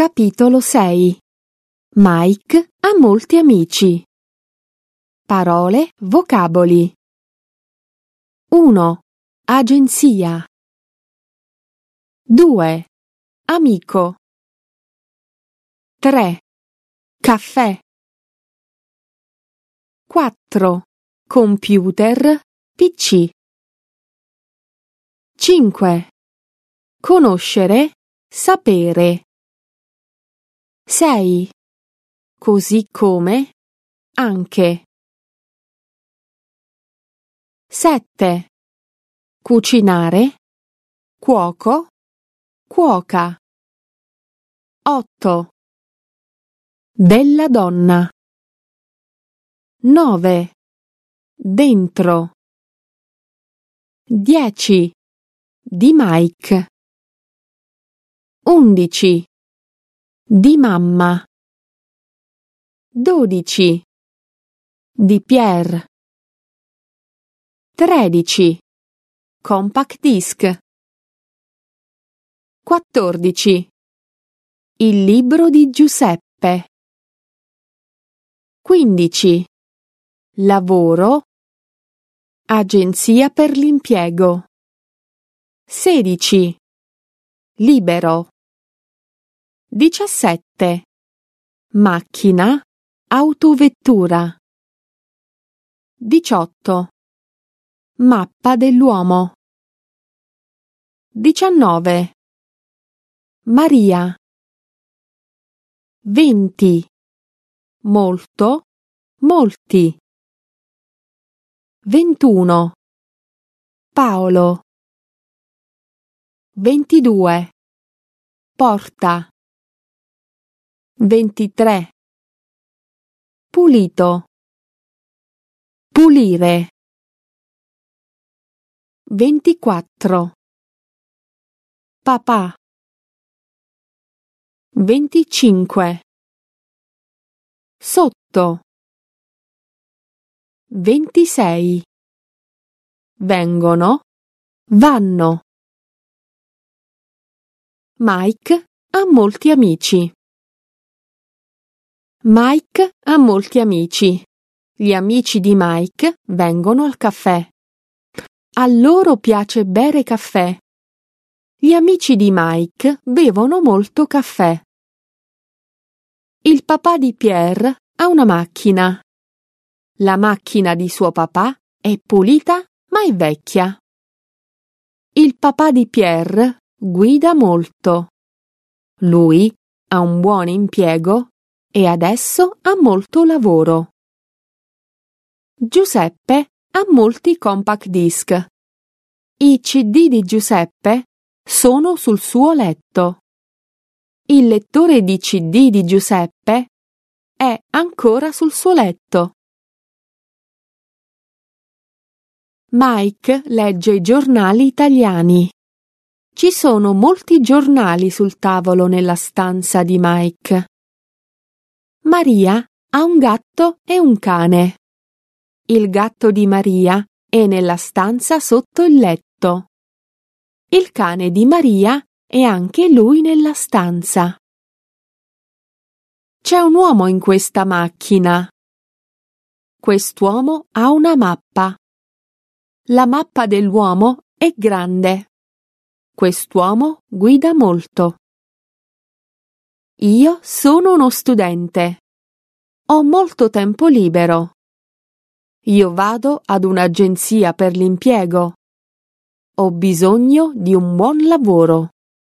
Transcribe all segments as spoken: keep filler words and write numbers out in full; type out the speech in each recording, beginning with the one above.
Capitolo sei. Mike ha molti amici. Parole, vocaboli. uno. Agenzia. due. Amico. tre. Caffè. quattro. Computer, P C. cinque. Conoscere, sapere. sei. Così come, anche. sette. Cucinare, cuoco, cuoca. otto. Della donna. nove. Dentro. dieci. Di Mike. undici. Di mamma. dodici. Di Pierre. tredici. Compact disc. quattordici. Il libro di Giuseppe. quindici. Lavoro. Agenzia per l'impiego. sedici. Libero. diciassette. Macchina, autovettura. diciotto. Mappa dell'uomo. diciannove. Maria. venti. Molto, molti. ventuno. Paolo. ventidue. Porta. ventitré. Pulito. Pulire. ventiquattro. Papà. venticinque. Sotto. ventisei. Vengono, vanno. Mike ha molti amici. Mike ha molti amici. Gli amici di Mike vengono al caffè. A loro piace bere caffè. Gli amici di Mike bevono molto caffè. Il papà di Pierre ha una macchina. La macchina di suo papà è pulita ma è vecchia. Il papà di Pierre guida molto. Lui ha un buon impiego e adesso ha molto lavoro. Giuseppe ha molti compact disc. I C D di Giuseppe sono sul suo letto. Il lettore di C D di Giuseppe è ancora sul suo letto. Mike legge i giornali italiani. Ci sono molti giornali sul tavolo nella stanza di Mike. Maria ha un gatto e un cane. Il gatto di Maria è nella stanza sotto il letto. Il cane di Maria è anche lui nella stanza. C'è un uomo in questa macchina. Quest'uomo ha una mappa. La mappa dell'uomo è grande. Quest'uomo guida molto. Io sono uno studente. Ho molto tempo libero. Io vado ad un'agenzia per l'impiego. Ho bisogno di un buon lavoro.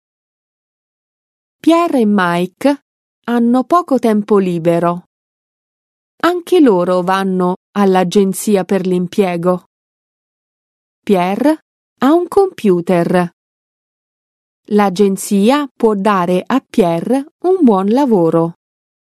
Pierre e Mike hanno poco tempo libero. Anche loro vanno all'agenzia per l'impiego. Pierre ha un computer. L'agenzia può dare a Pierre un buon lavoro.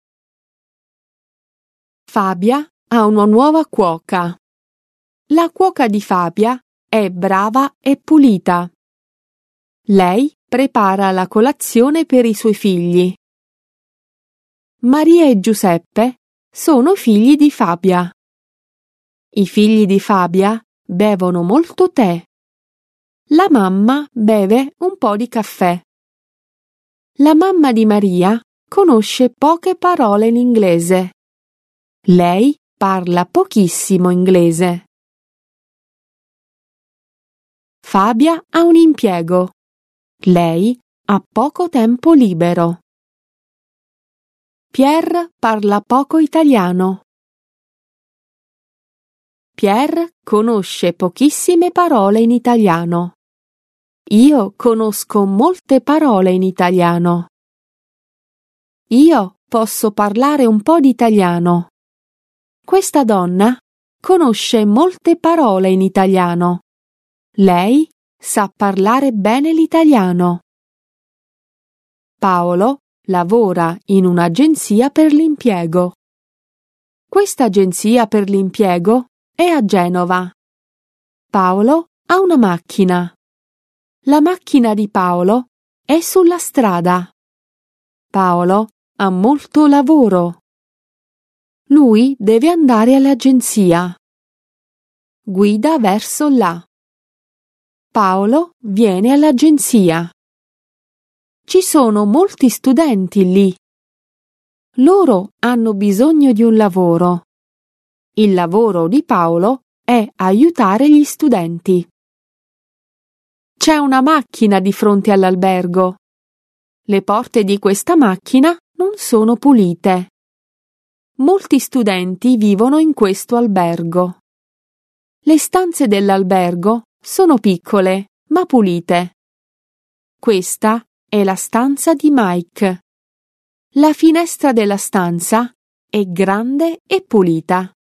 Fabia ha una nuova cuoca. La cuoca di Fabia è brava e pulita. Lei prepara la colazione per i suoi figli. Maria e Giuseppe sono figli di Fabia. I figli di Fabia bevono molto tè. La mamma beve un po' di caffè. La mamma di Maria conosce poche parole in inglese. Lei parla pochissimo inglese. Fabia ha un impiego. Lei ha poco tempo libero. Pierre parla poco italiano. Pierre conosce pochissime parole in italiano. Io conosco molte parole in italiano. Io posso parlare un po' di italiano. Questa donna conosce molte parole in italiano. Lei sa parlare bene l'italiano. Paolo lavora in un'agenzia per l'impiego. Questa agenzia per l'impiego è a Genova. Paolo ha una macchina. La macchina di Paolo è sulla strada. Paolo ha molto lavoro. Lui deve andare all'agenzia. Guida verso là. Paolo viene all'agenzia. Ci sono molti studenti lì. Loro hanno bisogno di un lavoro. Il lavoro di Paolo è aiutare gli studenti. C'è una macchina di fronte all'albergo. Le porte di questa macchina non sono pulite. Molti studenti vivono in questo albergo. Le stanze dell'albergo sono piccole, ma pulite. Questa è la stanza di Mike. La finestra della stanza è grande e pulita.